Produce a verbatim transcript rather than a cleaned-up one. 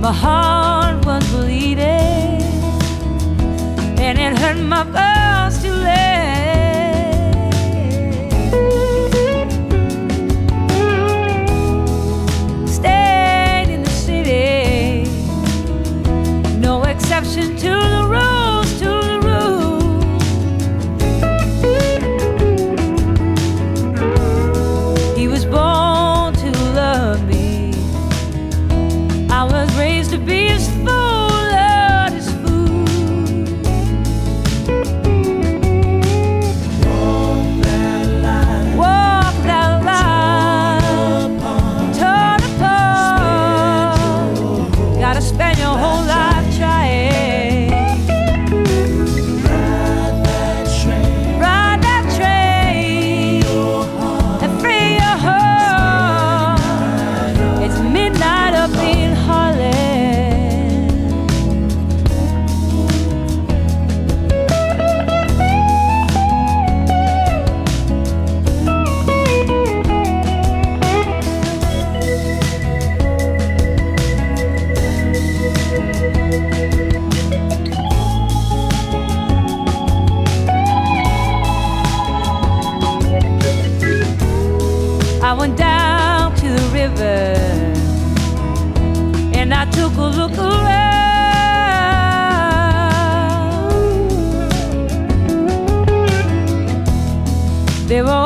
My heart was bleeding, and it hurt my bones to let. Stayed in the city, no exception to the rules, to the rules. He was born to love me, I was raised to be his fool, Lord, his fool. Walk that line, walk that line, torn apart. Gotta spend your whole life trying. Ride that train, ride that train, and free your heart. It's midnight up in Harlem. I went down to the river and I took a look around. There were